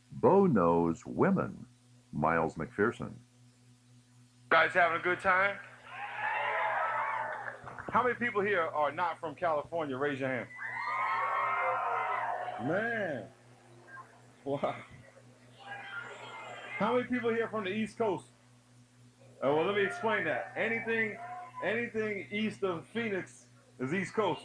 Bo Knows Women, Miles McPherson. Guys having a good time? How many people here are not from California? Raise your hand. Man. Wow. How many people here from the East Coast? Well, let me explain that. Anything east of Phoenix is East Coast.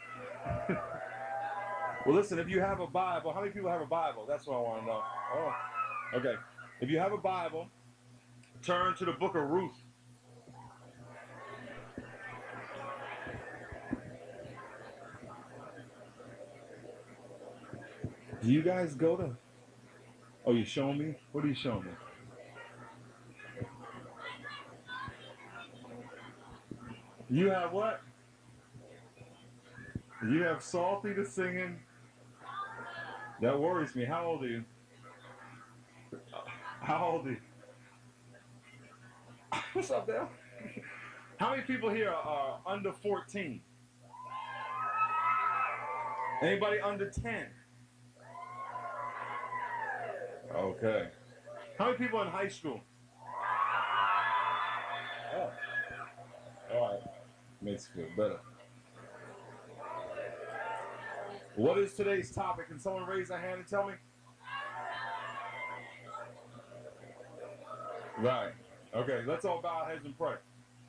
Well, listen, if you have a Bible, how many people have a Bible? That's what I want to know. Oh, okay. If you have a Bible, turn to the book of Ruth. Do you guys go to? Oh, you showing me? What are you showing me? You have what? You have Salty the singing. That worries me. How old are you? How old are you? What's up, Dale? How many people here are under 14? Anybody under 10? Okay. How many people in high school? Oh. All right. Makes me feel better. What is today's topic? Can someone raise their hand and tell me? Right. Okay, let's all bow our heads and pray.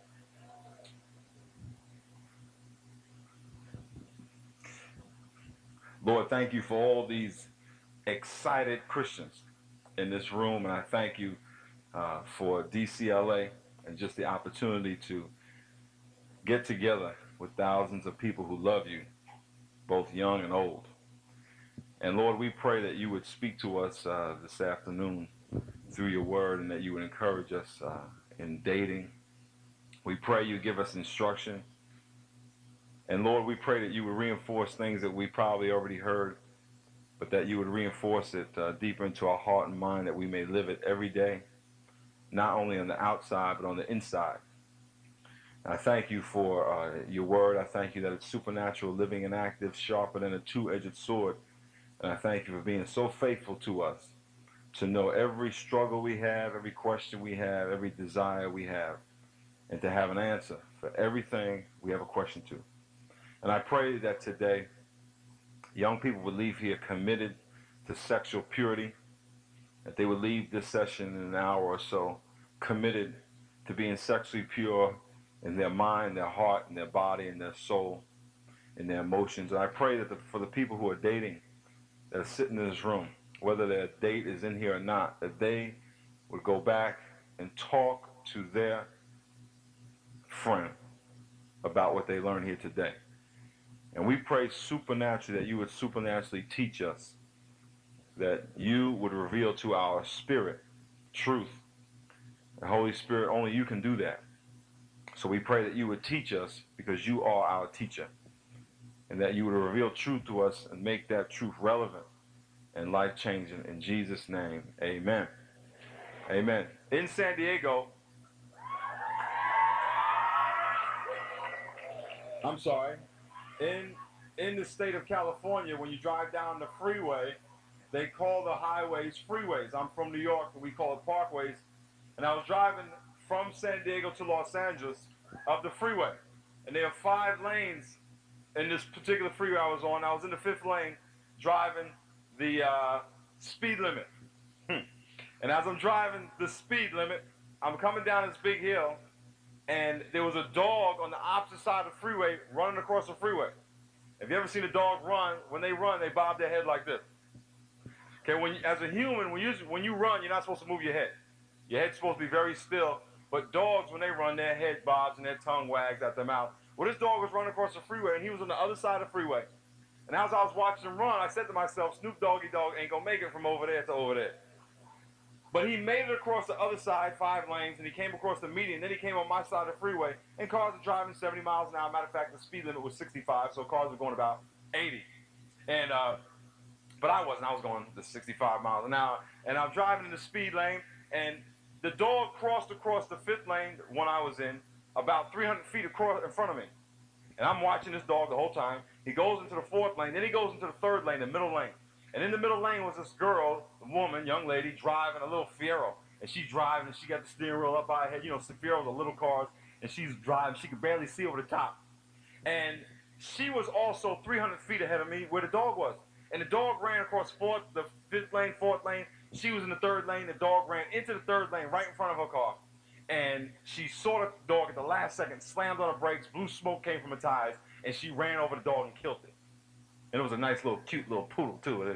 Lord, thank you for all these excited Christians in this room, and I thank you for DCLA and just the opportunity to get together with thousands of people who love you, both young and old. And Lord, we pray that you would speak to us this afternoon through your word, and that you would encourage us in dating. We pray you give us instruction. And Lord, we pray that you would reinforce things that we probably already heard, but that you would reinforce it deeper into our heart and mind, that we may live it every day, not only on the outside, but on the inside. I thank you for your word. I thank you that it's supernatural, living and active, sharper than a two-edged sword. And I thank you for being so faithful to us, to know every struggle we have, every question we have, every desire we have, and to have an answer for everything we have a question to. And I pray that today young people would leave here committed to sexual purity, that they would leave this session in an hour or so committed to being sexually pure in their mind, their heart, and their body, and their soul, and their emotions. And I pray that for the people who are dating, that are sitting in this room, whether their date is in here or not, that they would go back and talk to their friend about what they learned here today. And we pray supernaturally that you would supernaturally teach us, that you would reveal to our spirit truth. The Holy Spirit, only you can do that. So we pray that you would teach us, because you are our teacher, and that you would reveal truth to us and make that truth relevant and life-changing. In Jesus' name, amen. Amen. In San Diego, I'm sorry, in the state of California, when you drive down the freeway, they call the highways freeways. I'm from New York, and we call it parkways. And I was driving from San Diego to Los Angeles up the freeway. And there are 5 lanes in this particular freeway I was on. I was in the 5th lane driving the speed limit. And as I'm driving the speed limit, I'm coming down this big hill, and there was a dog on the opposite side of the freeway running across the freeway. Have you ever seen a dog run? When they run, they bob their head like this. Okay, as a human, when you run, you're not supposed to move your head. Your head's supposed to be very still. But dogs, when they run, their head bobs and their tongue wags at their mouth. Well, this dog was running across the freeway, and he was on the other side of the freeway. And as I was watching him run, I said to myself, Snoop Doggy Dogg ain't gonna make it from over there to over there. But he made it across the other side, 5 lanes, and he came across the median. Then he came on my side of the freeway, and cars were driving 70 miles an hour. Matter of fact, the speed limit was 65, so cars were going about 80. And but I wasn't. I was going to 65 miles an hour, and I'm driving in the speed lane, and the dog crossed across the 5th lane, the one I was in, about 300 feet across in front of me. And I'm watching this dog the whole time. He goes into the 4th lane, then he goes into the 3rd lane, the middle lane. And in the middle lane was this girl, woman, young lady, driving a little Fiero. And she's driving, and she got the steering wheel up by her head. You know, Fieros are little cars, and she's driving. She could barely see over the top. And she was also 300 feet ahead of me where the dog was. And the dog ran across the fifth lane, fourth lane. She was in the third lane. The dog ran into the third lane right in front of her car. And she saw the dog at the last second, slammed on the brakes, blue smoke came from her tires, and she ran over the dog and killed it. And it was a nice little, cute little poodle, too.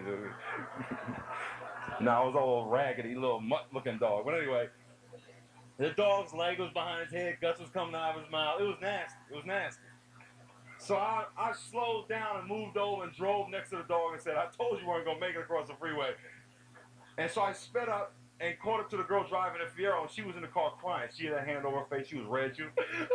Now, it was all raggedy, little mutt-looking dog. But anyway, the dog's leg was behind his head, guts was coming out of his mouth. It was nasty. It was nasty. So I slowed down and moved over and drove next to the dog and said, I told you we weren't going to make it across the freeway. And so I sped up and caught up to the girl driving the Fiero, and she was in the car crying. She had her hand over her face. She was red. She was,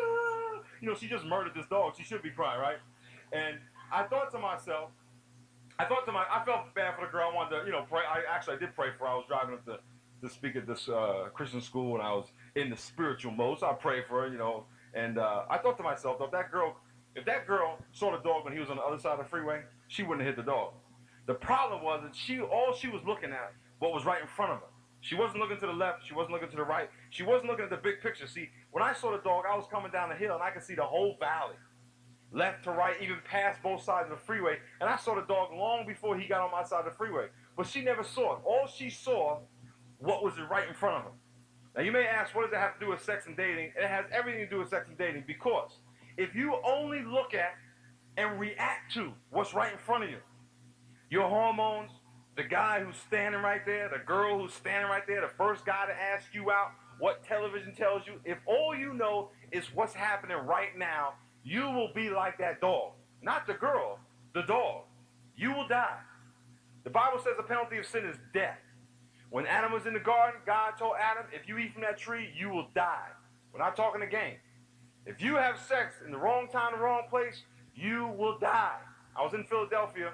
you know, she just murdered this dog. She should be crying, right? And I thought to myself, I felt bad for the girl. I wanted to, you know, pray. I did pray for her. I was driving up to speak at this Christian school, and I was in the spiritual mode, so I prayed for her, you know. And I thought to myself, if that girl saw the dog when he was on the other side of the freeway, she wouldn't have hit the dog. The problem was that all she was looking at what was right in front of her. She wasn't looking to the left. She wasn't looking to the right. She wasn't looking at the big picture. See, when I saw the dog, I was coming down the hill, and I could see the whole valley, left to right, even past both sides of the freeway. And I saw the dog long before he got on my side of the freeway. But she never saw it. All she saw, what was right in front of her. Now, you may ask, what does it have to do with sex and dating? It has everything to do with sex and dating, because if you only look at and react to what's right in front of you, your hormones, the guy who's standing right there, the girl who's standing right there, the first guy to ask you out, what television tells you, if all you know is what's happening right now, you will be like that dog. Not the girl, the dog. You will die. The Bible says the penalty of sin is death. When Adam was in the garden, God told Adam, if you eat from that tree, you will die. We're not talking a game. If you have sex in the wrong time, the wrong place, you will die. I was in Philadelphia.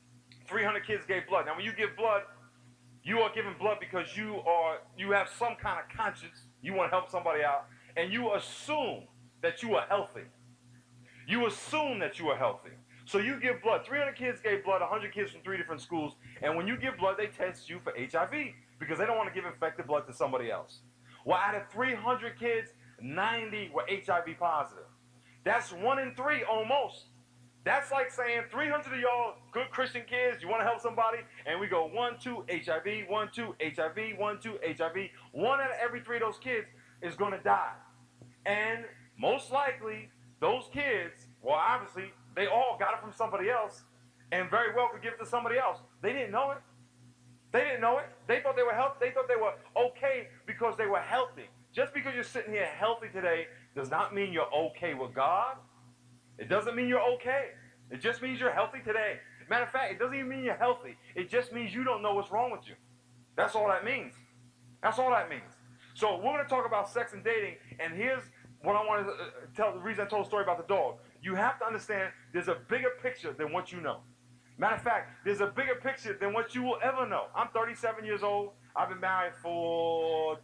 300 kids gave blood. Now, when you give blood, you are giving blood because you have some kind of conscience. You want to help somebody out, and you assume that you are healthy. You assume that you are healthy. So you give blood. 300 kids gave blood, 100 kids from 3 different schools, and when you give blood, they test you for HIV because they don't want to give infected blood to somebody else. Well, out of 300 kids, 90 were HIV positive. That's 1 in 3 almost. That's like saying 300 of y'all good Christian kids, you want to help somebody, and we go 1, 2, HIV, 1, 2, HIV, 1, 2, HIV. 1 out of every 3 of those kids is going to die. And most likely, those kids, well, obviously, they all got it from somebody else and very well could give it to somebody else. They didn't know it. They didn't know it. They thought they were healthy. They thought they were okay because they were healthy. Just because you're sitting here healthy today does not mean you're okay with God. It doesn't mean you're okay. It just means you're healthy today. Matter of fact, it doesn't even mean you're healthy. It just means you don't know what's wrong with you. That's all that means. That's all that means. So we're going to talk about sex and dating, and here's what I want to tell, the reason I told the story about the dog. You have to understand there's a bigger picture than what you know. Matter of fact, there's a bigger picture than what you will ever know. I'm 37 years old. I've been married for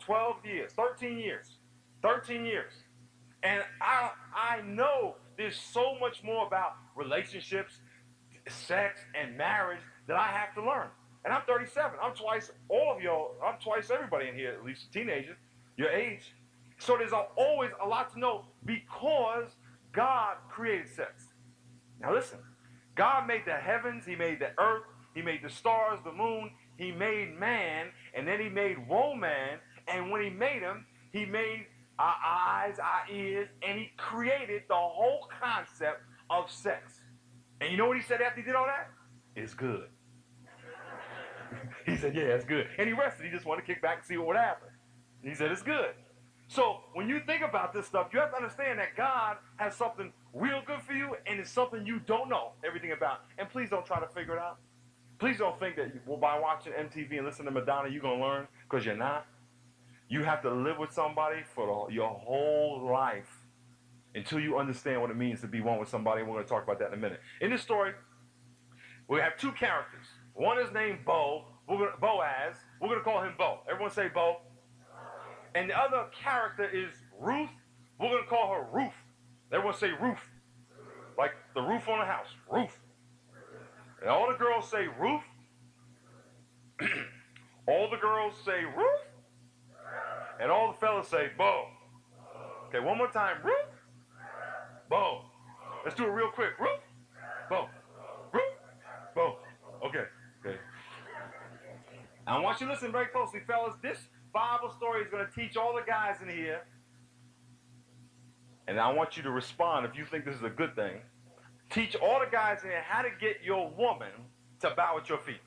13 years. And I know there's so much more about relationships, sex, and marriage that I have to learn. And I'm 37. I'm twice everybody in here, at least teenagers, your age. So there's always a lot to know because God created sex. Now listen, God made the heavens, he made the earth, he made the stars, the moon, he made man, and then he made woman, and when he made him, he made our eyes, our ears, and he created the whole concept of sex. And you know what he said after he did all that? It's good. He said, yeah, it's good. And he rested. He just wanted to kick back and see what would happen. And he said, it's good. So when you think about this stuff, you have to understand that God has something real good for you, and it's something you don't know everything about. And please don't try to figure it out. Please don't think that by watching MTV and listening to Madonna, you're going to learn, because you're not. You have to live with somebody for your whole life until you understand what it means to be one with somebody. We're going to talk about that in a minute. In this story, we have 2 characters. One is named Boaz. We're going to call him Bo. Everyone say Bo. And the other character is Ruth. We're going to call her Ruth. Everyone say Ruth. Like the roof on the house. Ruth. And all the girls say Ruth. All the girls say Ruth, and all the fellas say Bo. Okay, one more time. Ruth, Bo. Let's do it real quick. Ruth, Bo. Ruth, Bo. Okay, okay. I want you to listen very closely, fellas. This Bible story is going to teach all the guys in here, and I want you to respond if you think this is a good thing. Teach all the guys in here how to get your woman to bow at your feet.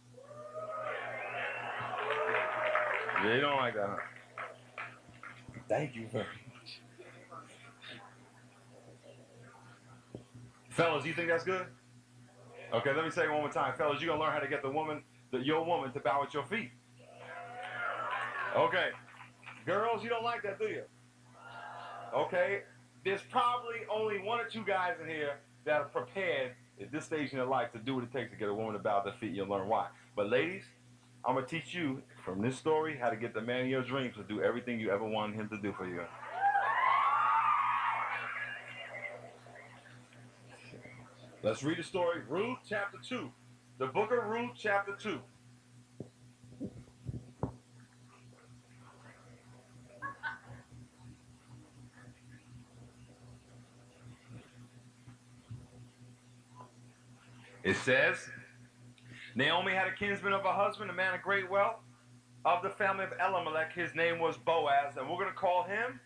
Yeah, you don't like that, huh? Thank you very much. Fellas, you think that's good? Okay, let me say it one more time. Fellas, you're going to learn how to get your woman to bow at your feet. Okay. Girls, you don't like that, do you? Okay. There's probably only one or two guys in here that are prepared at this stage in their life to do what it takes to get a woman to bow at their feet. You'll learn why. But ladies, I'm going to teach you from this story how to get the man of your dreams to do everything you ever wanted him to do for you. Let's read the story. Ruth chapter 2. The book of Ruth chapter 2. It says, Naomi had a kinsman of her husband, a man of great wealth, of the family of Elimelech. His name was Boaz, and we're going to call him.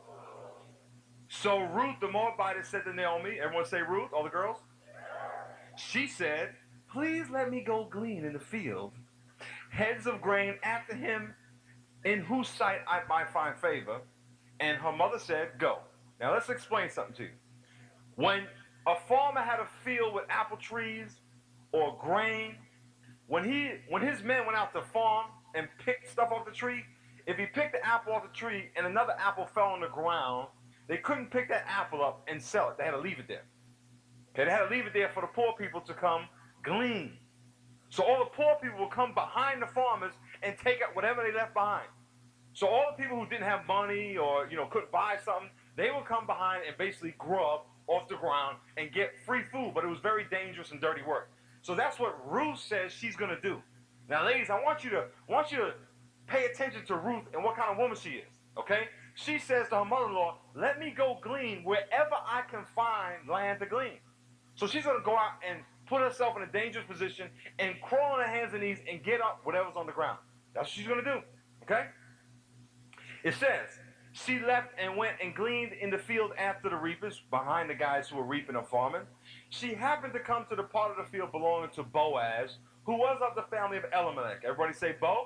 So Ruth the Moabitess said to Naomi, everyone say Ruth, all the girls? She said, please let me go glean in the field heads of grain after him in whose sight I might find favor. And her mother said, go. Now let's explain something to you. When a farmer had a field with apple trees or grain, when his men went out to farm and picked stuff off the tree, if he picked the apple off the tree and another apple fell on the ground, they couldn't pick that apple up and sell it. They had to leave it there. Okay, they had to leave it there for the poor people to come glean. So all the poor people would come behind the farmers and take out whatever they left behind. So all the people who didn't have money or couldn't buy something, they would come behind and basically grub off the ground and get free food, but it was very dangerous and dirty work. So that's what Ruth says she's going to do. Now, ladies, I want you to pay attention to Ruth and what kind of woman she is, okay? She says to her mother-in-law, let me go glean wherever I can find land to glean. So she's going to go out and put herself in a dangerous position and crawl on her hands and knees and get up whatever's on the ground. That's what she's going to do, okay? It says, she left and went and gleaned in the field after the reapers, behind the guys who were reaping and farming. She happened to come to the part of the field belonging to Boaz, who was of the family of Elimelech. Everybody say Bo?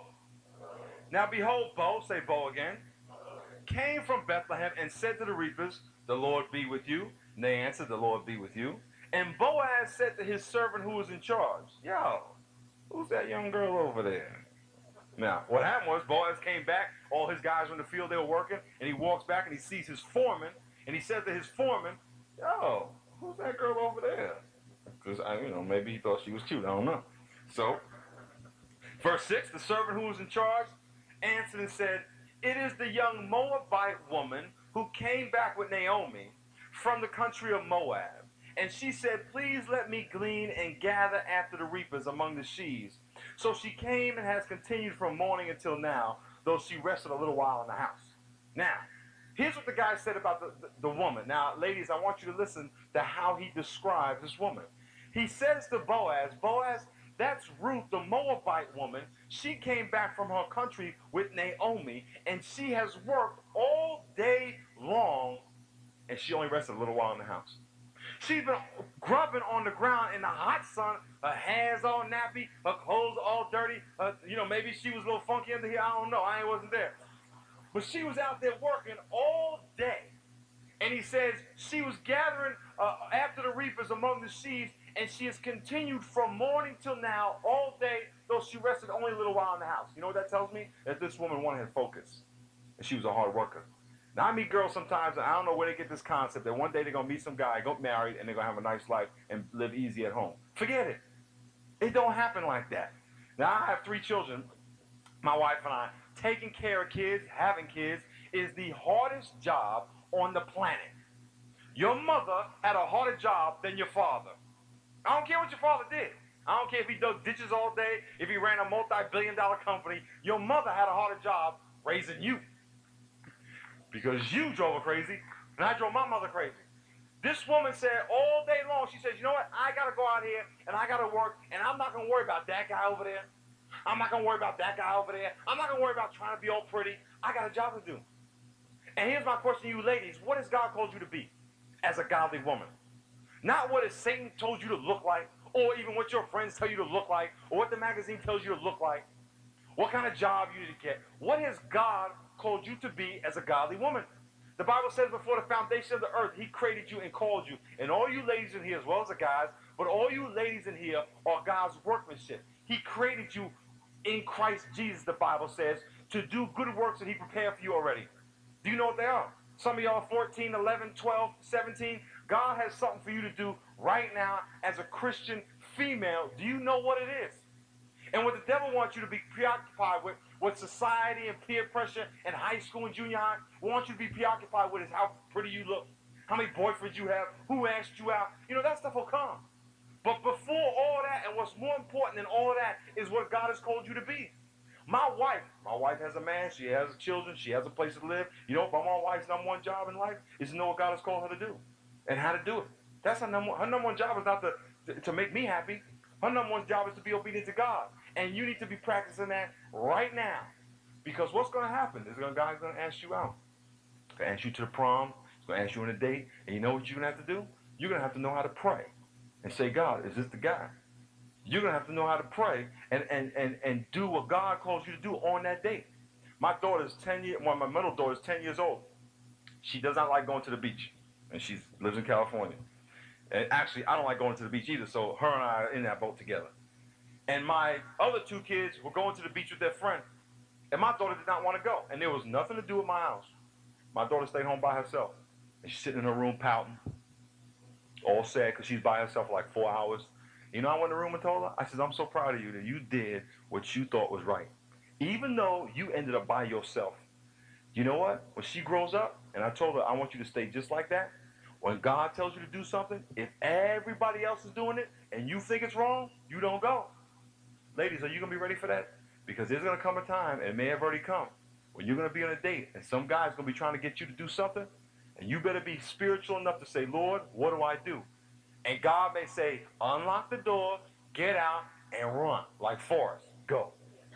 Now behold, Bo, say Bo again, came from Bethlehem and said to the reapers, the Lord be with you. And they answered, the Lord be with you. And Boaz said to his servant who was in charge, yo, who's that young girl over there? Now, what happened was Boaz came back, all his guys were in the field, they were working, and he walks back and he sees his foreman, and he says to his foreman, yo, who's that girl over there? Because, maybe he thought she was cute, I don't know. So, verse 6, the servant who was in charge answered and said, it is the young Moabite woman who came back with Naomi from the country of Moab. And she said, please let me glean and gather after the reapers among the sheaves. So she came and has continued from morning until now, though she rested a little while in the house. Now, here's what the guy said about the woman. Now, ladies, I want you to listen to how he describes this woman. He says to Boaz, Boaz, that's Ruth, the Moabite woman. She came back from her country with Naomi, and she has worked all day long, and she only rested a little while in the house. She's been grubbing on the ground in the hot sun. Her hair's all nappy. Her clothes all dirty. Maybe she was a little funky under here. I don't know. I wasn't there. But she was out there working all day. And he says she was gathering after the reapers among the sheaves, and she has continued from morning till now all day, though she rested only a little while in the house. You know what that tells me? That this woman wanted focus. And she was a hard worker. Now, I meet girls sometimes, and I don't know where they get this concept that one day they're going to meet some guy, get married, and they're going to have a nice life and live easy at home. Forget it. It don't happen like that. Now, I have 3 children, my wife and I. Taking care of kids, having kids, is the hardest job on the planet. Your mother had a harder job than your father. I don't care what your father did. I don't care if he does ditches all day, if he ran a multi-billion-dollar company. Your mother had a harder job raising you because you drove her crazy, and I drove my mother crazy. This woman said all day long, she says, you know what, I got to go out here, and I got to work, and I'm not going to worry about that guy over there. I'm not going to worry about that guy over there. I'm not going to worry about trying to be all pretty. I got a job to do. And here's my question to you ladies. What has God called you to be as a godly woman? Not what has Satan told you to look like, or even what your friends tell you to look like, or what the magazine tells you to look like, what kind of job you need to get. What has God called you to be as a godly woman? The Bible says before the foundation of the earth, he created you and called you. And all you ladies in here, as well as the guys, but all you ladies in here are God's workmanship. He created you in Christ Jesus, the Bible says, to do good works that he prepared for you already. Do you know what they are? Some of y'all are 14, 11, 12, 17. God has something for you to do right now as a Christian female. Do you know what it is? And what the devil wants you to be preoccupied with, what society and peer pressure and high school and junior high wants you to be preoccupied with, is how pretty you look, how many boyfriends you have, who asked you out. You know, that stuff will come. But before all that, and what's more important than all of that, is what God has called you to be. My wife has a man, she has children, she has a place to live. You know, but my wife's number one job in life is to know what God has called her to do and how to do it. That's her number one job is not to make me happy. Her number one job is to be obedient to God. And you need to be practicing that right now. Because what's going to happen is God's going to ask you out. He's going to ask you to the prom. He's going to ask you on a date. And you know what you're going to have to do? You're going to have to know how to pray and say, God, is this the guy? You're going to have to know how to pray and do what God calls you to do on that date. My daughter's 10 years, well, my middle daughter's 10 years old. She does not like going to the beach. And she lives in California. And actually, I don't like going to the beach either, so her and I are in that boat together. And my other two kids were going to the beach with their friend. And my daughter did not want to go. And there was nothing to do with my house. My daughter stayed home by herself. And she's sitting in her room pouting, all sad because she's by herself for like 4 hours. You know, I went in the room and told her, I said, I'm so proud of you that you did what you thought was right. Even though you ended up by yourself. You know what? When she grows up, and I told her, I want you to stay just like that. When God tells you to do something, if everybody else is doing it and you think it's wrong, you don't go. Ladies, are you going to be ready for that? Because there's going to come a time, and it may have already come, when you're going to be on a date, and some guy's going to be trying to get you to do something, and you better be spiritual enough to say, Lord, what do I do? And God may say, unlock the door, get out, and run, like Forrest. Go.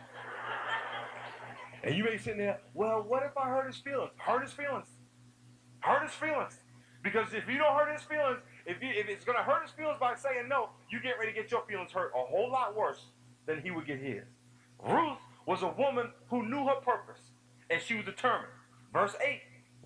And you may be sitting there, well, what if I hurt his feelings? Hurt his feelings. Hurt his feelings. Because if you don't hurt his feelings, if it's going to hurt his feelings by saying no, you get ready to get your feelings hurt a whole lot worse than he would get his. Ruth was a woman who knew her purpose, and she was determined. Verse 8,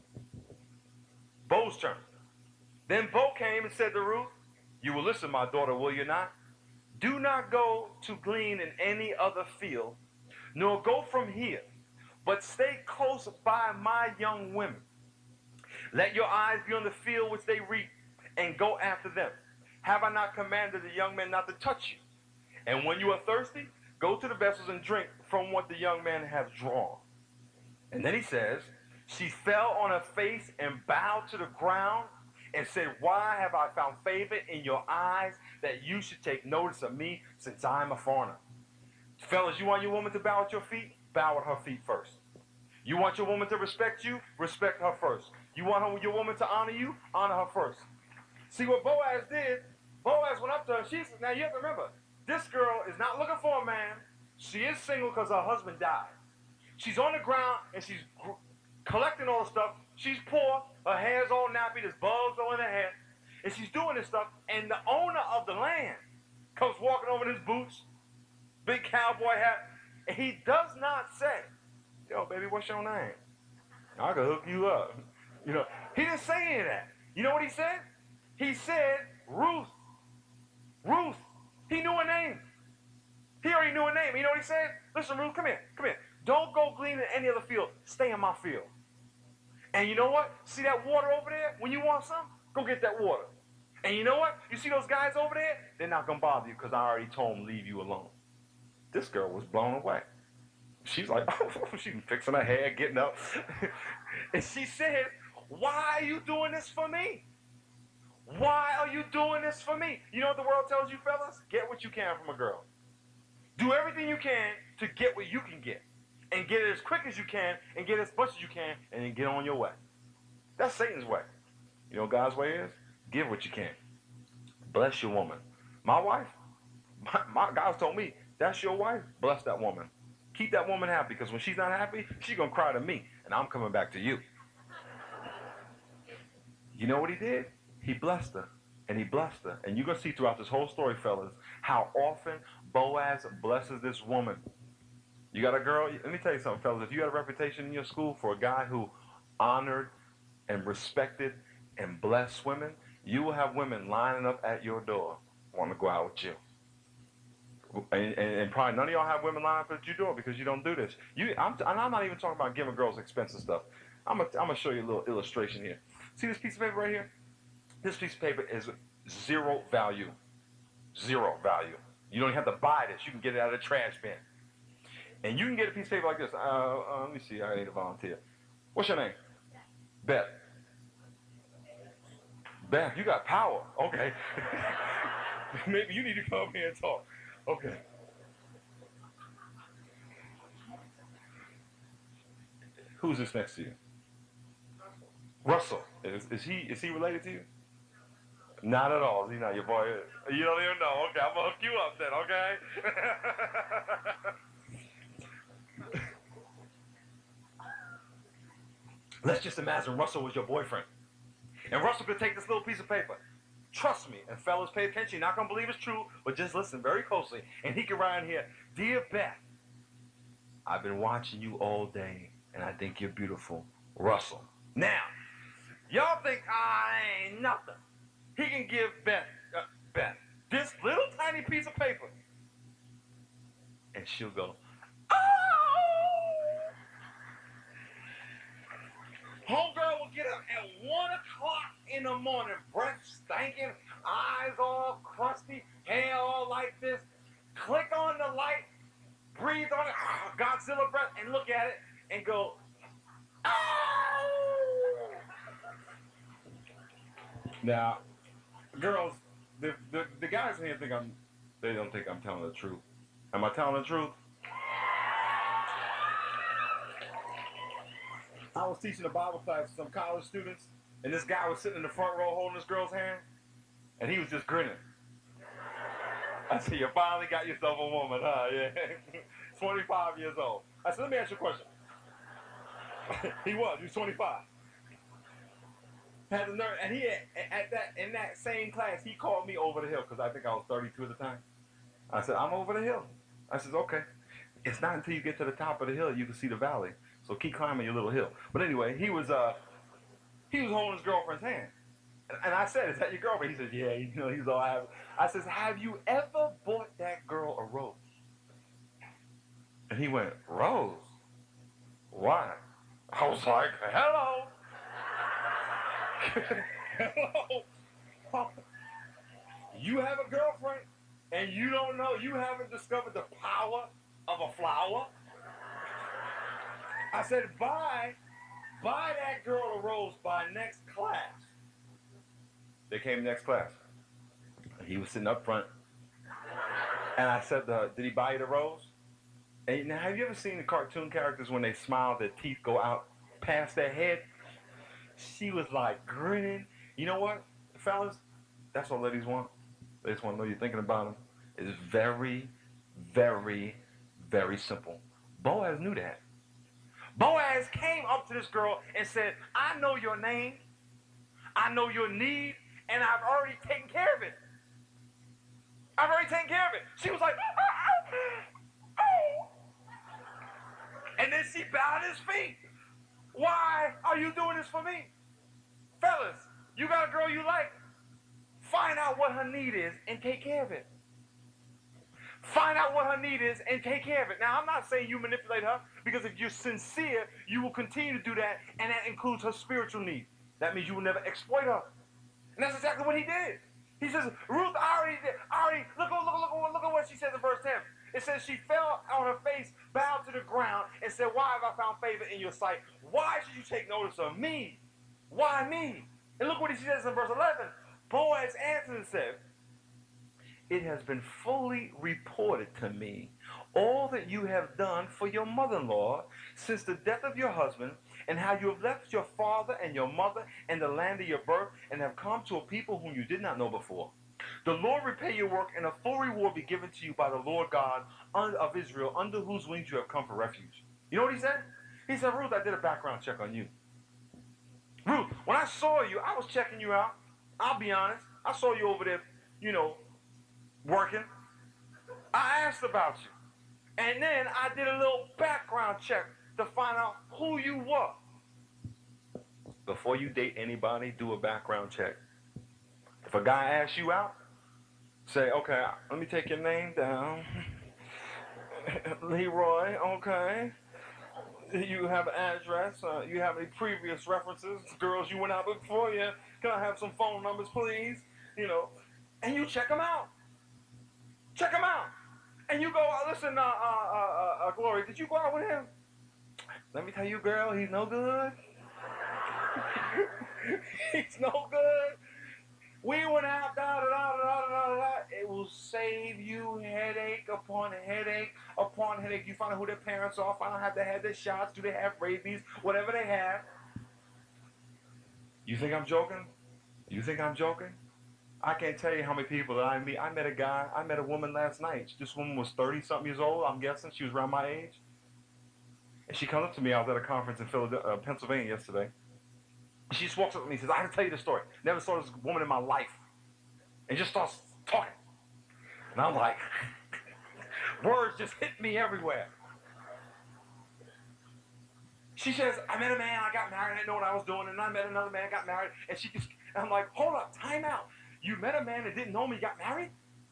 Boaz's turn. Then Boaz came and said to Ruth, you will listen, my daughter, will you not? Do not go to glean in any other field, nor go from here, but stay close by my young women. Let your eyes be on the field which they reap, and go after them. Have I not commanded the young men not to touch you? And when you are thirsty, go to the vessels and drink from what the young men have drawn. And then he says, she fell on her face and bowed to the ground and said, why have I found favor in your eyes that you should take notice of me, since I am a foreigner? Fellas, you want your woman to bow at your feet? Bow at her feet first. You want your woman to respect you? Respect her first. You want your woman to honor you? Honor her first. See what Boaz did? Boaz went up to her. Now you have to remember, this girl is not looking for a man. She is single because her husband died. She's on the ground and she's collecting all the stuff. She's poor. Her hair's all nappy. There's bugs all in her hair. And she's doing this stuff. And the owner of the land comes walking over in his boots, big cowboy hat. And he does not say, yo, baby, what's your name? I can hook you up. You know, he didn't say any of that. You know what he said? He said, Ruth. Ruth. He knew her name. He already knew her name. You know what he said? Listen, Ruth, come here. Come here. Don't go glean in any other field. Stay in my field. And you know what? See that water over there? When you want some, go get that water. And you know what? You see those guys over there? They're not going to bother you because I already told them leave you alone. This girl was blown away. She's like, oh, she's fixing her hair, getting up. And she said, why are you doing this for me? Why are you doing this for me? You know what the world tells you, fellas? Get what you can from a girl. Do everything you can to get what you can get. And get it as quick as you can, and get as much as you can, and then get on your way. That's Satan's way. You know what God's way is? Give what you can. Bless your woman. My wife, my God's told me, that's your wife. Bless that woman. Keep that woman happy, because when she's not happy, she's going to cry to me, and I'm coming back to you. You know what he did? He blessed her, and he blessed her. And you're going to see throughout this whole story, fellas, how often Boaz blesses this woman. You got a girl? Let me tell you something, fellas. If you had a reputation in your school for a guy who honored and respected and blessed women, you will have women lining up at your door wanting to go out with you. And probably none of y'all have women line up at your door because you don't do this. I'm not even talking about giving girls expensive stuff. I'm gonna show you a little illustration here. See this piece of paper right here? This piece of paper is zero value. Zero value. You don't have to buy this. You can get it out of the trash bin. And you can get a piece of paper like this. Let me see. I need a volunteer. What's your name? Beth. Beth, you got power. Okay. Maybe you need to come up here and talk. Okay. Who's this next to you? Russell. Is he related to you? Not at all. Is he not your boy? You don't even know. Okay, I'm gonna hook you up then. Okay. Let's just imagine Russell was your boyfriend, and Russell could take this little piece of paper. Trust me, and fellas, pay attention. You're not gonna believe it's true, but just listen very closely. And he can write in here, "Dear Beth, I've been watching you all day, and I think you're beautiful, Russell." Now, y'all think I ain't nothing. He can give Beth this little tiny piece of paper, and she'll go, "Oh!" Homegirl will get up at 1 o'clock in the morning, breath stinking, eyes all crusty, hair all like this. Click on the light, breathe on it, Godzilla breath, and look at it and go, "Oh!" Now, girls, the guys in here they don't think I'm telling the truth. Am I telling the truth? I was teaching a Bible class to some college students, and this guy was sitting in the front row holding this girl's hand, and he was just grinning. I said, "You finally got yourself a woman, huh?" Yeah. 25 years old. I said, "Let me ask you a question." He was 25. Had the nerve, and he in that same class, he called me over the hill because I think I was 32 at the time. I said, "I'm over the hill." I said, "Okay." It's not until you get to the top of the hill you can see the valley. So keep climbing your little hill. But anyway, he was holding his girlfriend's hand. And I said, "Is that your girlfriend?" He said, "Yeah." He's all happy. I said, "Have you ever bought that girl a rose?" And he went, "Rose? Why?" I was like, "Hello." Hello. You have a girlfriend and you don't know, you haven't discovered the power of a flower? I said, buy that girl a rose by next class. They came next class. He was sitting up front. And I said, "Did he buy you the rose?" And now, have you ever seen the cartoon characters when they smile, their teeth go out past their head? She was like grinning. You know what, fellas? That's what ladies want. They just want to know you're thinking about them. It's very, very, very simple. Boaz knew that. Boaz came up to this girl and said, "I know your name, I know your need, and I've already taken care of it. I've already taken care of it." She was like, "Oh." And then she bowed at his feet. "Why are you doing this for me?" Fellas, you got a girl you like, find out what her need is and take care of it. Find out what her need is and take care of it. Now, I'm not saying you manipulate her, because if you're sincere, you will continue to do that, and that includes her spiritual need. That means you will never exploit her. And that's exactly what he did. He says, Ruth look at what she says in verse 10. It says she fell on her face, bowed to the ground, and said, "Why have I found favor in your sight? Why should you take notice of me? Why me?" And look what he says in verse 11. Boaz answered and said, it has been fully reported to me all that you have done for your mother-in-law since the death of your husband, and how you have left your father and your mother and the land of your birth, and have come to a people whom you did not know before. The Lord repay your work, and a full reward be given to you by the Lord God of Israel, under whose wings you have come for refuge. You know what he said? He said, Ruth, I did a background check on you. Ruth, when I saw you, I was checking you out. I'll be honest. I saw you over there, working. I asked about you. And then I did a little background check to find out who you were. Before you date anybody, do a background check. If a guy asks you out, say, okay, let me take your name down. Leroy, okay. You have an address? You have any previous references? Girls you went out with before? Yeah. Can I have some phone numbers, please? And you check them out. Check them out. And you go, listen, Glory, did you go out with him? Let me tell you, girl, he's no good. He's no good. We went out, da-da-da-da-da-da-da. It will save you headache upon headache upon headache. You find out who their parents are, find out have they had their shots, do they have rabies, whatever they have. You think I'm joking? You think I'm joking? I can't tell you how many people that I meet. I met a woman last night. This woman was 30-something years old, I'm guessing. She was around my age. And she comes up to me. I was at a conference in Pennsylvania yesterday. She just walks up to me and says, I have to tell you this story. Never saw this woman in my life. And just starts talking. And I'm like, words just hit me everywhere. She says, I met a man, I got married, I didn't know what I was doing, and I met another man, got married, and I'm like, hold up, time out. You met a man that didn't know me, got married?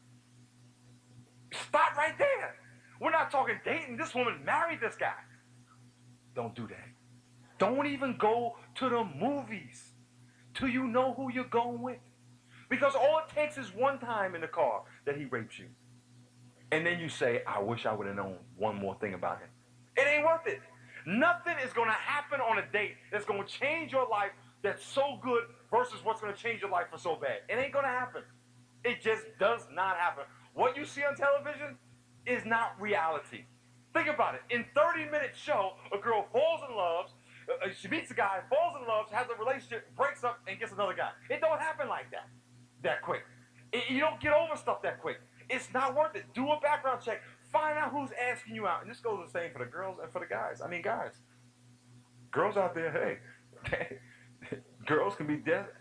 Stop right there. We're not talking dating. This woman married this guy. Don't do that. Don't even go to the movies till you know who you're going with. Because all it takes is one time in the car that he rapes you. And then you say, I wish I would have known one more thing about him. It ain't worth it. Nothing is going to happen on a date that's going to change your life that's so good versus what's going to change your life for so bad. It ain't going to happen. It just does not happen. What you see on television is not reality. Think about it. In 30-minute show, a girl falls in love, she meets a guy, falls in love, has a relationship, breaks up, and gets another guy. It don't happen like that quick. You don't get over stuff that quick. It's not worth it. Do a background check. Find out who's asking you out. And this goes the same for the girls and for the guys. I mean, guys, girls out there, hey, girls can be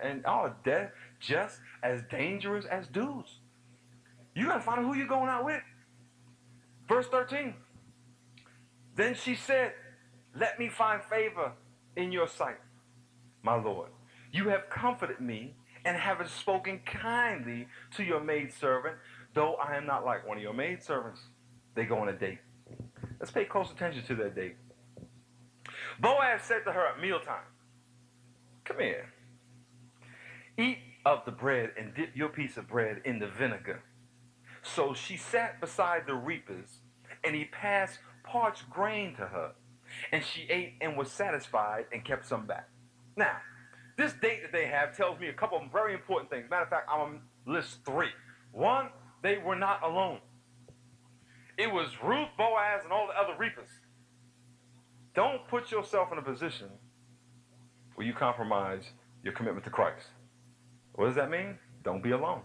just as dangerous as dudes. You got to find out who you're going out with. Verse 13. Then she said, let me find favor in your sight, my Lord. You have comforted me and have spoken kindly to your maidservant, though I am not like one of your maidservants. They go on a date. Let's pay close attention to that date. Boaz said to her at mealtime, come here. Eat of the bread and dip your piece of bread in the vinegar. So she sat beside the reapers, and he passed parched grain to her. And she ate and was satisfied and kept some back. Now, this date that they have tells me a couple of very important things. Matter of fact, I'm going to list 3. 1, they were not alone. It was Ruth, Boaz, and all the other reapers. Don't put yourself in a position where you compromise your commitment to Christ. What does that mean? Don't be alone.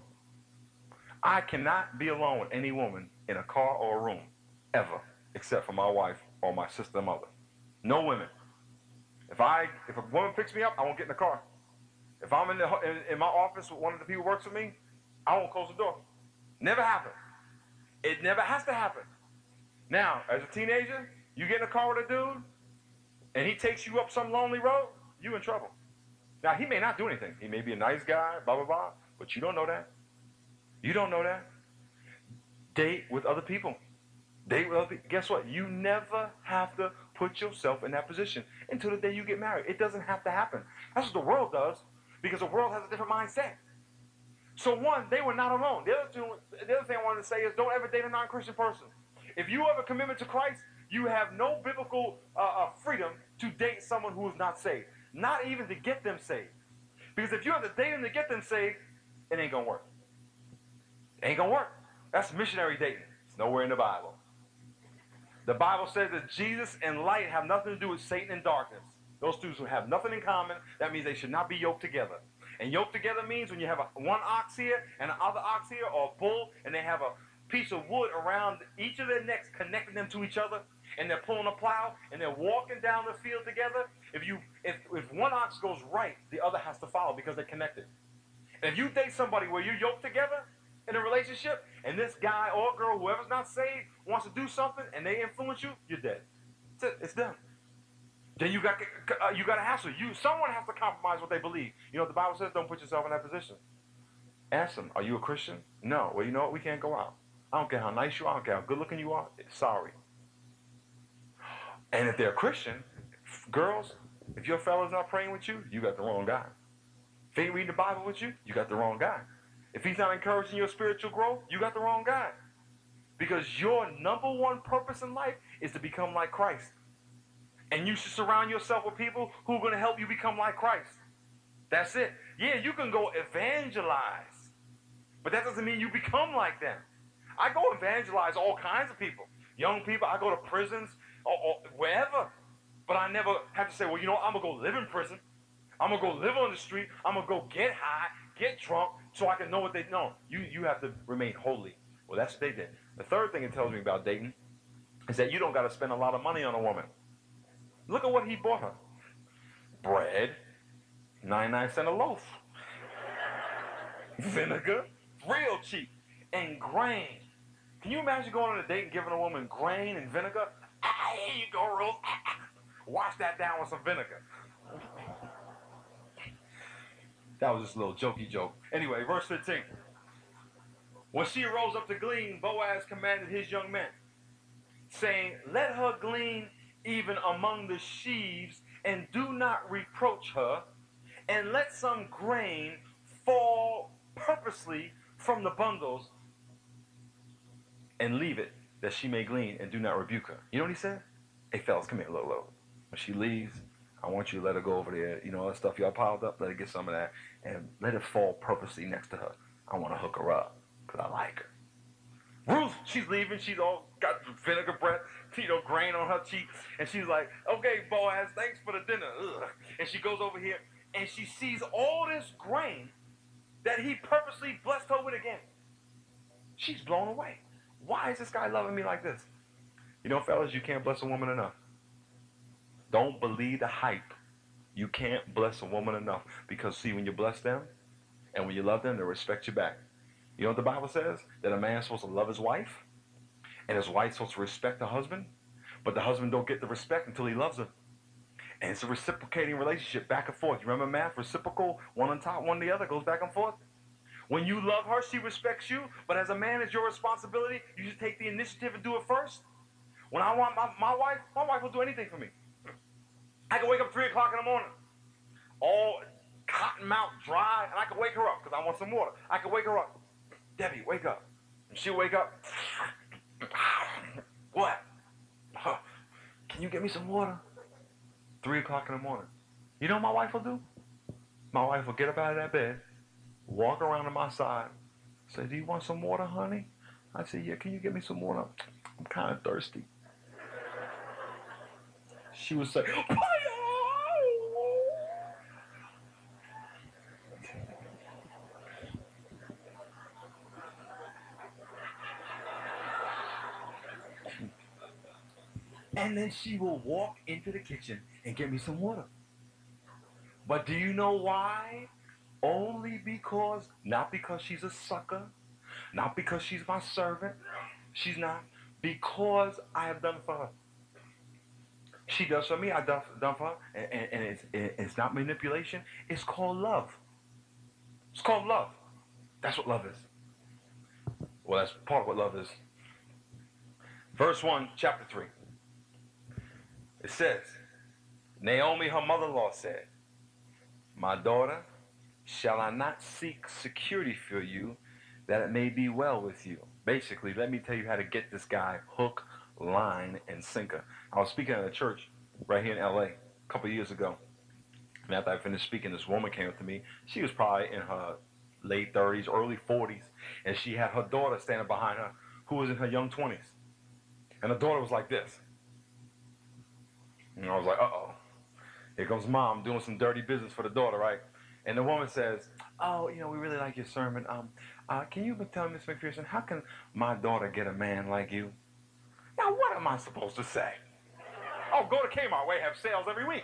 I cannot be alone with any woman in a car or a room, ever, except for my wife or my sister and mother. No women. If a woman picks me up, I won't get in the car. If I'm in my office with one of the people who works with me, I won't close the door. Never happened. It never has to happen. Now, as a teenager, you get in a car with a dude, and he takes you up some lonely road, you in trouble. Now, he may not do anything. He may be a nice guy, blah, blah, blah, but you don't know that. You don't know that. Date with other people. Date with other people. Guess what? You never have to put yourself in that position until the day you get married. It doesn't have to happen. That's what the world does, because the world has a different mindset. So 1, they were not alone. The other thing I wanted to say is don't ever date a non-Christian person. If you have a commitment to Christ, you have no biblical freedom to date someone who is not saved. Not even to get them saved. Because if you have to date them to get them saved, it ain't going to work. It ain't going to work. That's missionary dating. It's nowhere in the Bible. The Bible says that Jesus and light have nothing to do with Satan and darkness. Those two have nothing in common. That means they should not be yoked together. And yoked together means when you have one ox here and another ox here, or a bull, and they have a piece of wood around each of their necks connecting them to each other, and they're pulling a plow, and they're walking down the field together. If one ox goes right, the other has to follow because they're connected. And if you date somebody where you're yoked together in a relationship, and this guy or girl, whoever's not saved, wants to do something, and they influence you, you're dead. It's done. Then you got to hassle. Someone has to compromise what they believe. You know what the Bible says? Don't put yourself in that position. Ask them, are you a Christian? No. Well, you know what? We can't go out. I don't care how nice you are. I don't care how good looking you are. Sorry. And if they're a Christian, girls, if your fella's not praying with you, you got the wrong guy. If he ain't reading the Bible with you, you got the wrong guy. If he's not encouraging your spiritual growth, you got the wrong guy. Because your number one purpose in life is to become like Christ. And you should surround yourself with people who are going to help you become like Christ. That's it. Yeah, you can go evangelize, but that doesn't mean you become like them. I go evangelize all kinds of people. Young people, I go to prisons or wherever. But I never have to say, well, you know what, I'm going to go live in prison. I'm going to go live on the street. I'm going to go get high, get drunk, so I can know what they know. You have to remain holy. Well, that's what they did. The third thing it tells me about dating is that you don't got to spend a lot of money on a woman. Look at what he bought her. Bread, 99 cents a loaf. Vinegar, real cheap. And grain. Can you imagine going on a date and giving a woman grain and vinegar? Ah, here you go, Rose. Wash that down with some vinegar. That was just a little jokey joke. Anyway, verse 15. When she rose up to glean, Boaz commanded his young men, saying, let her glean even among the sheaves, and do not reproach her, and let some grain fall purposely from the bundles, and leave it, that she may glean, and do not rebuke her. You know what he said? Hey, fellas, come here, look. When she leaves, I want you to let her go over there. You know, all that stuff y'all piled up, let her get some of that, and let it fall purposely next to her. I want to hook her up, because I like her. Ruth, she's leaving. She's all got vinegar breath, grain on her cheek. And she's like, okay, Boaz, thanks for the dinner. Ugh. And she goes over here, and she sees all this grain that he purposely blessed her with again. She's blown away. Why is this guy loving me like this? You know, fellas, you can't bless a woman enough. Don't believe the hype. You can't bless a woman enough. Because, see, when you bless them and when you love them, they respect you back. You know what the Bible says? That a man's supposed to love his wife, and his wife's supposed to respect the husband, but the husband don't get the respect until he loves her. And it's a reciprocating relationship, back and forth. You remember math? Reciprocal, one on top, one on the other, goes back and forth. When you love her, she respects you, but as a man, it's your responsibility. You should take the initiative and do it first. When I want my wife will do anything for me. I can wake up 3 o'clock in the morning, all cotton mouth, dry, and I can wake her up because I want some water. I can wake her up. Debbie, wake up. And she'll wake up. What? Can you get me some water? 3 o'clock in the morning. You know what my wife will do? My wife will get up out of that bed, walk around to my side, say, do you want some water, honey? I say, yeah, can you get me some water? I'm kind of thirsty. She would say, and then she will walk into the kitchen and get me some water. But do you know why? Only because, not because she's a sucker, not because she's my servant, she's not, because I have done for her. She does for me, I done for her, and it's not manipulation, it's called love. It's called love. That's what love is. Well, that's part of what love is. Verse 1, chapter 3. It says, Naomi, her mother-in-law, said, my daughter, shall I not seek security for you, that it may be well with you? Basically, let me tell you how to get this guy hook, line, and sinker. I was speaking at a church right here in LA a couple of years ago. And after I finished speaking, this woman came up to me. She was probably in her late 30s, early 40s, and she had her daughter standing behind her who was in her young 20s. And the daughter was like this. And I was like, uh-oh. Here comes mom doing some dirty business for the daughter, right? And the woman says, oh, we really like your sermon. Can you tell Miss McPherson, how can my daughter get a man like you? Now, what am I supposed to say? Oh, go to Kmart. We have sales every week.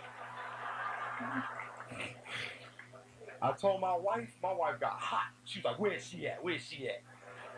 I told my wife got hot. She was like, where's she at? Where's she at?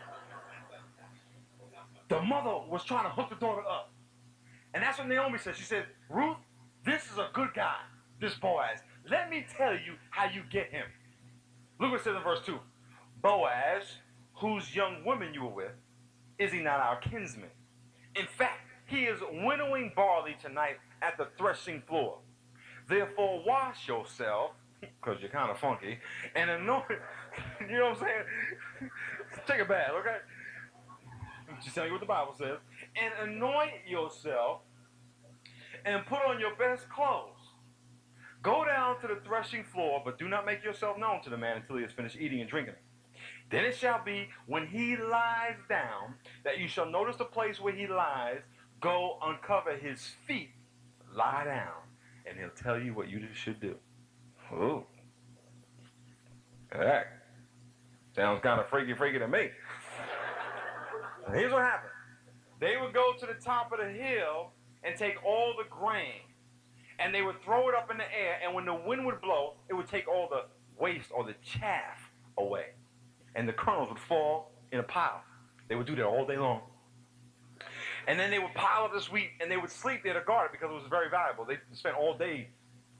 The mother was trying to hook the daughter up. And that's what Naomi said. She said, Ruth, this is a good guy, this Boaz. Let me tell you how you get him. Look what it says in verse 2. Boaz, whose young woman you were with, is he not our kinsman? In fact, he is winnowing barley tonight at the threshing floor. Therefore, wash yourself, because you're kind of funky, and anoint, you know what I'm saying? Take a bath, okay? Just tell you what the Bible says. And anoint yourself and put on your best clothes. Go down to the threshing floor, but do not make yourself known to the man until he has finished eating and drinking. Then it shall be, when he lies down, that you shall notice the place where he lies, go uncover his feet, lie down, and he'll tell you what you should do. Ooh. Heck. Sounds kind of freaky to me. And here's what happened. They would go to the top of the hill and take all the grain, and they would throw it up in the air, and when the wind would blow, it would take all the waste or the chaff away. And the kernels would fall in a pile. They would do that all day long. And then they would pile up this wheat, and they would sleep there to guard it because it was very valuable. They spent all day,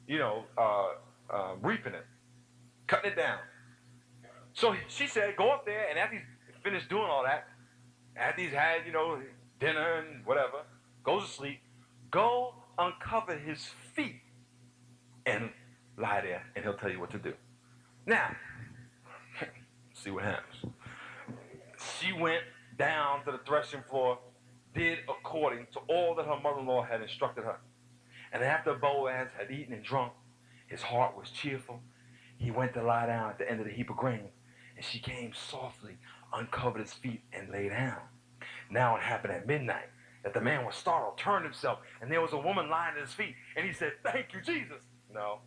reaping it, cutting it down. So she said, go up there, and after he's finished doing all that, after he's had, dinner and whatever, goes to sleep, go uncover his feet and lie there, and he'll tell you what to do. Now, see what happens. She went down to the threshing floor, did according to all that her mother-in-law had instructed her. And after Boaz had eaten and drunk, his heart was cheerful. He went to lie down at the end of the heap of grain, and she came softly, uncovered his feet, and lay down. Now it happened at midnight that the man was startled, turned himself, and there was a woman lying at his feet, and he said, thank you, Jesus. No.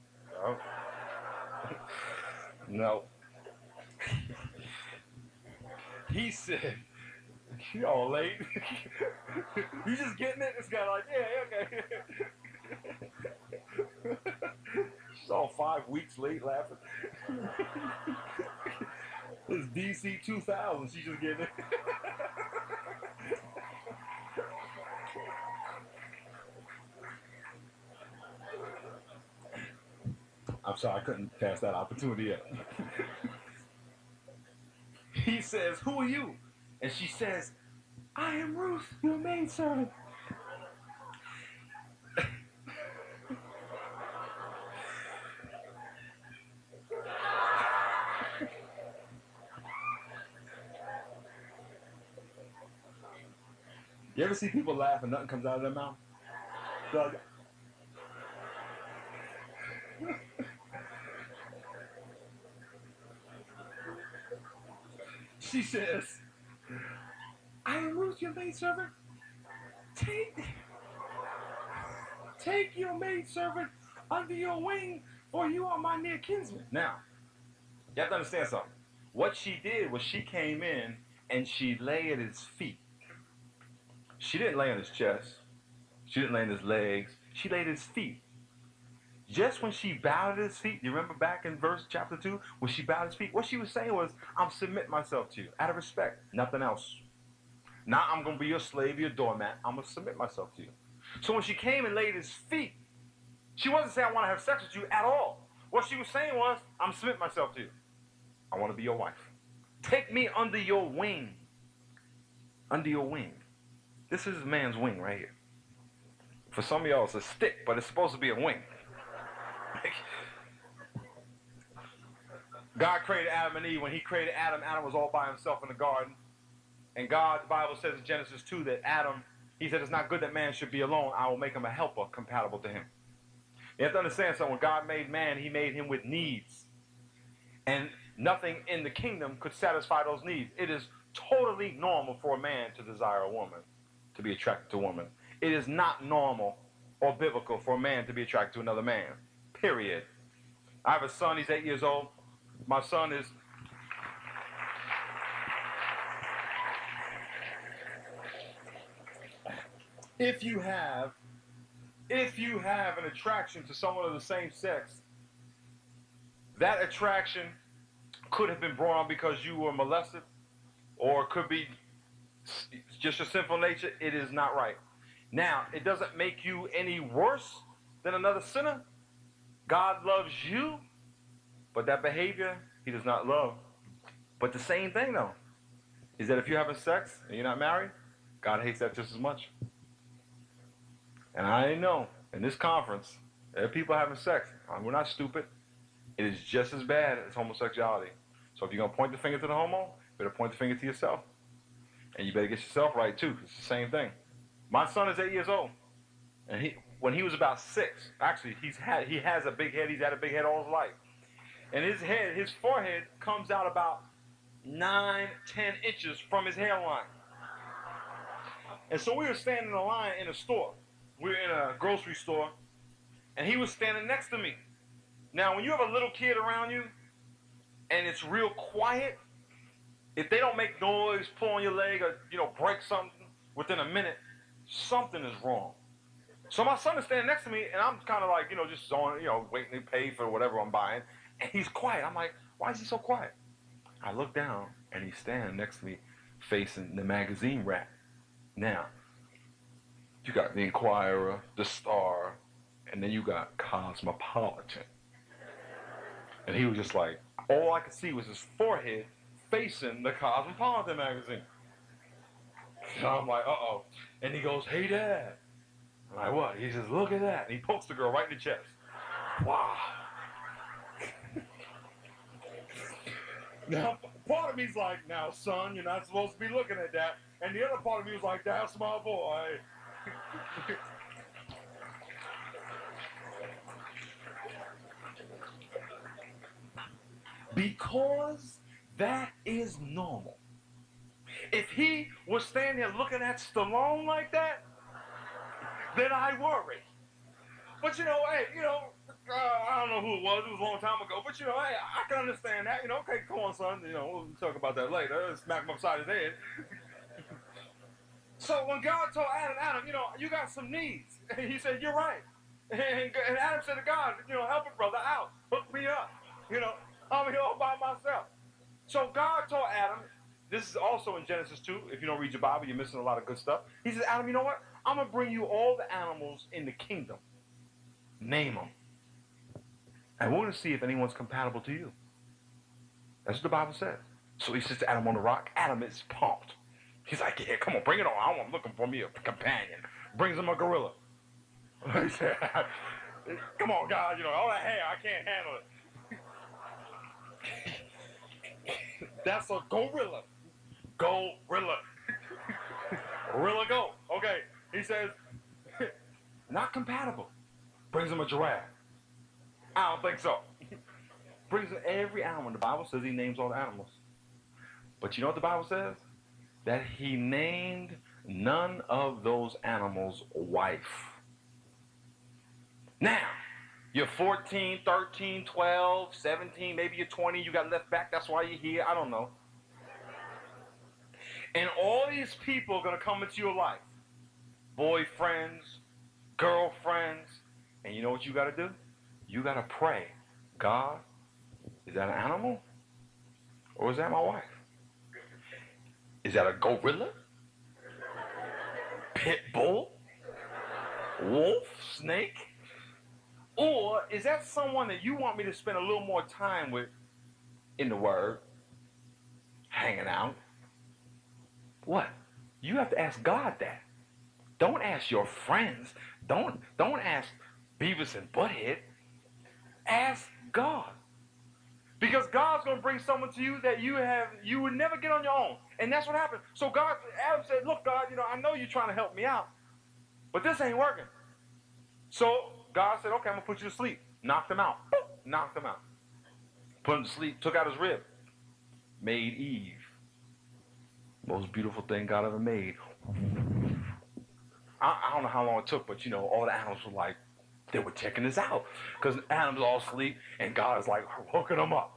No. He said, you all late. You just getting it? This guy like, yeah, okay. She's all 5 weeks late laughing. This DC 2000, she's just getting it. I'm sorry, I couldn't pass that opportunity yet. He says, who are you? And she says, I am Ruth, your maidservant. You ever see people laugh and nothing comes out of their mouth? Like, she says, I am Ruth, your maidservant. Take your maidservant under your wing, for you are my near kinsman. Now, you have to understand something. What she did was she came in and she lay at his feet. She didn't lay on his chest. She didn't lay on his legs. She laid at his feet. Just when she bowed at his feet, you remember back in chapter 2, when she bowed at his feet, what she was saying was, I'm submitting myself to you, out of respect, nothing else. Now I'm going to be your slave, your doormat. I'm going to submit myself to you. So when she came and laid at his feet, she wasn't saying, I want to have sex with you at all. What she was saying was, I'm submitting myself to you. I want to be your wife. Take me under your wing. Under your wing. This is a man's wing right here. For some of y'all, it's a stick, but it's supposed to be a wing. God created Adam and Eve. When he created Adam, Adam was all by himself in the garden. And God, the Bible says in Genesis 2 that Adam, he said, it's not good that man should be alone. I will make him a helper compatible to him. You have to understand something. When God made man, he made him with needs. And nothing in the kingdom could satisfy those needs. It is totally normal for a man to desire a woman, to be attracted to a woman. It is not normal or biblical for a man to be attracted to another man, period. I have a son, he's 8 years old. My son is... If you have an attraction to someone of the same sex, that attraction could have been brought on because you were molested, or it could be just your sinful nature. It is not right. Now, it doesn't make you any worse than another sinner. God loves you, but that behavior, he does not love. But the same thing, though, is that if you're having sex and you're not married, God hates that just as much. And I know, in this conference, there are people having sex. We're not stupid. It is just as bad as homosexuality. So if you're going to point the finger to the homo, you better point the finger to yourself. And you better get yourself right, too. It's the same thing. My son is 8 years old. And when he was about 6, actually, he has a big head. He's had a big head all his life. And his forehead comes out about 9, 10 inches from his hairline. And so we were standing in a line in a store. We were in a grocery store, and he was standing next to me. Now, when you have a little kid around you, and it's real quiet, if they don't make noise, pull on your leg, or, break something within a minute, something is wrong. So my son is standing next to me, and I'm kind of like, just on, waiting to pay for whatever I'm buying, and he's quiet. I'm like, why is he so quiet? I look down, and he's standing next to me, facing the magazine rack. Now, you got the Inquirer, the Star, and then you got Cosmopolitan. And he was just like, all I could see was his forehead facing the Cosmopolitan magazine. So I'm like, uh-oh. And he goes, hey, Dad. I'm like, what? He says, look at that. And he pokes the girl right in the chest. Wow. Now, part of me's like, now, son, you're not supposed to be looking at that. And the other part of me was like, that's my boy. Because that is normal. If he was standing there looking at Stallone like that, then I worry. But hey, I don't know who it was a long time ago, but hey, I can understand that, okay, come on, son, we'll talk about that later, smack him upside his head. So when God told Adam, you got some needs, and he said, you're right. And Adam said to God, help a brother out, hook me up, I'm here all by myself. So God told Adam, this is also in Genesis 2, if you don't read your Bible, you're missing a lot of good stuff. He says, Adam, you know what? I'm going to bring you all the animals in the kingdom. Name them. And we're going to see if anyone's compatible to you. That's what the Bible says. So he says to Adam on the rock, Adam is pumped. He's like, yeah, come on, bring it on. I'm looking for me a companion. Brings him a gorilla. He said, come on, God, all that hair, I can't handle it. That's a gorilla. Gorilla. Gorilla go. Okay. He says, not compatible. Brings him a giraffe. I don't think so. Brings him every animal. The Bible says he names all the animals. But you know what the Bible says? That he named none of those animals wife. Now, you're 14, 13, 12, 17, maybe you're 20, you got left back, that's why you're here, I don't know. And all these people are going to come into your life. Boyfriends, girlfriends, and you know what you got to do? You got to pray. God, is that an animal? Or is that my wife? Is that a gorilla? Pit bull? Wolf? Snake? Or is that someone that you want me to spend a little more time with in the Word, hanging out? What? You have to ask God that. Don't ask your friends. Don't ask Beavis and Butthead. Ask God. Because God's going to bring someone to you that you would never get on your own. And that's what happened. So Adam said, look, God, I know you're trying to help me out, but this ain't working. So God said, okay, I'm going to put you to sleep. Knocked him out. Boop, knocked him out. Put him to sleep, took out his rib. made Eve. Most beautiful thing God ever made. I don't know how long it took, but all the animals were like, they were checking this out. Because Adam's all asleep, and God is like hooking them up.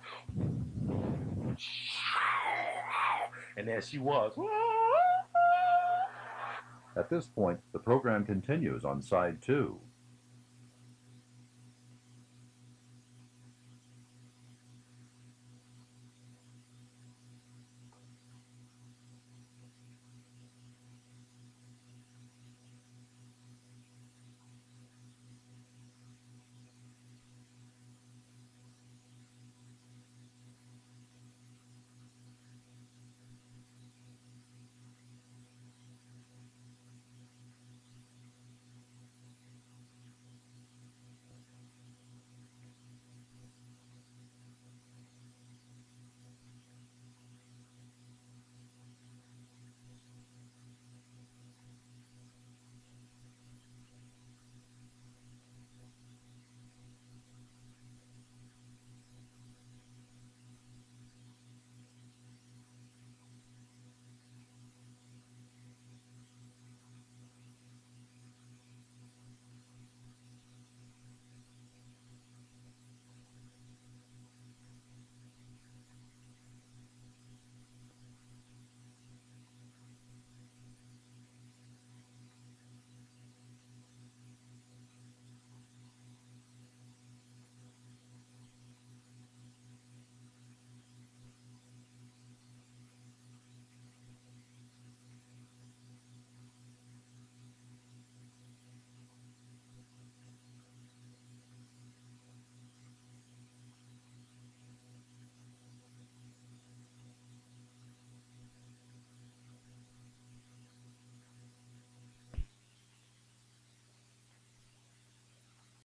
And there she was. At this point, the program continues on side 2.